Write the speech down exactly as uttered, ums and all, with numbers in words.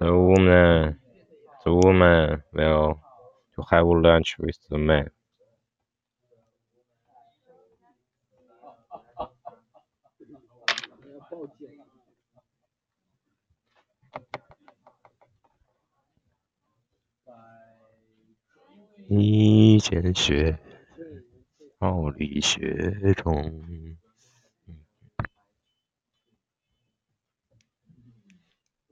The woman, the woman will to have lunch with the man. 一见血，毛里雪中。